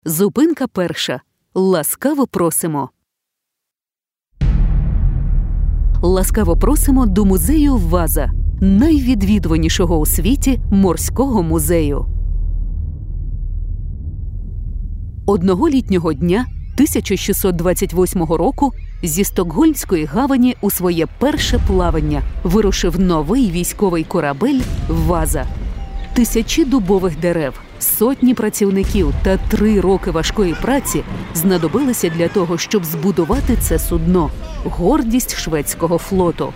Зупинка перша. Ласкаво просимо. Ласкаво просимо до музею Ваза, найвідвідуванішого у світі морського музею. Одного літнього дня 1628 року зі Стокгольмської гавані у своє перше плавання вирушив новий військовий корабель «Ваза». Тисячі дубових дерев, сотні працівників та 3 роки важкої праці знадобилися для того, щоб збудувати це судно – гордість шведського флоту.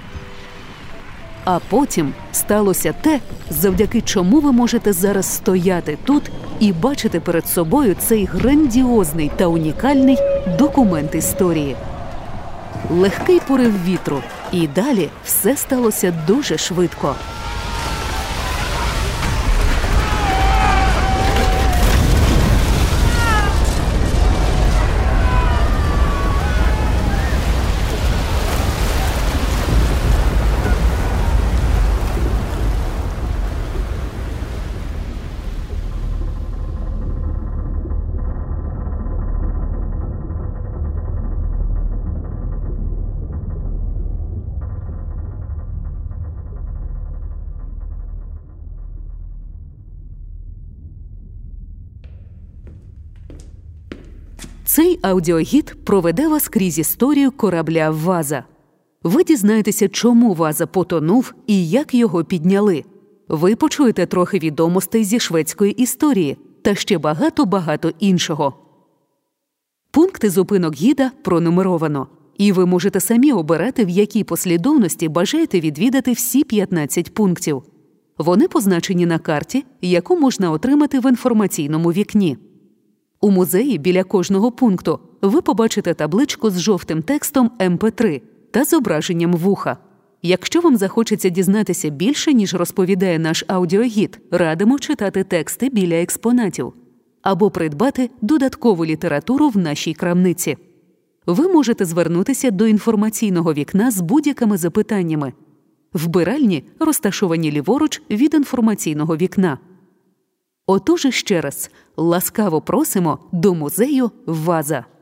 А потім сталося те, завдяки чому ви можете зараз стояти тут і бачити перед собою цей грандіозний та унікальний документ історії. Легкий порив вітру, і далі все сталося дуже швидко. Цей аудіогід проведе вас крізь історію корабля «Ваза». Ви дізнаєтеся, чому «Ваза» потонув і як його підняли. Ви почуєте трохи відомостей зі шведської історії та ще багато-багато іншого. Пункти зупинок гіда пронумеровано, і ви можете самі обирати, в якій послідовності бажаєте відвідати всі 15 пунктів. Вони позначені на карті, яку можна отримати в інформаційному вікні. У музеї біля кожного пункту ви побачите табличку з жовтим текстом МП3 та зображенням вуха. Якщо вам захочеться дізнатися більше, ніж розповідає наш аудіогід, радимо читати тексти біля експонатів або придбати додаткову літературу в нашій крамниці. Ви можете звернутися до інформаційного вікна з будь-якими запитаннями. Вбиральні розташовані ліворуч від інформаційного вікна. Отож ще раз, ласкаво просимо до музею «Ваза».